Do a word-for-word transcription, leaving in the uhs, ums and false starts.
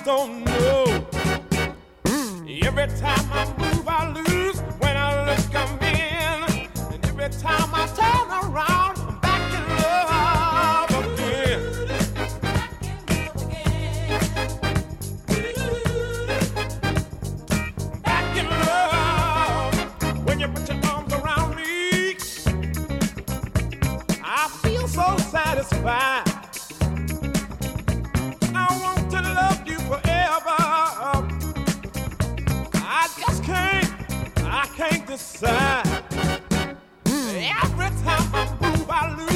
don't know. Every time I move, I lose. When I look, I'm in. And every time I turn around, I'm back in love again. Back in love. When you put your arms around me, I feel so satisfied. I want to love you forever. I just can't, I can't decide. Every time I move, I lose.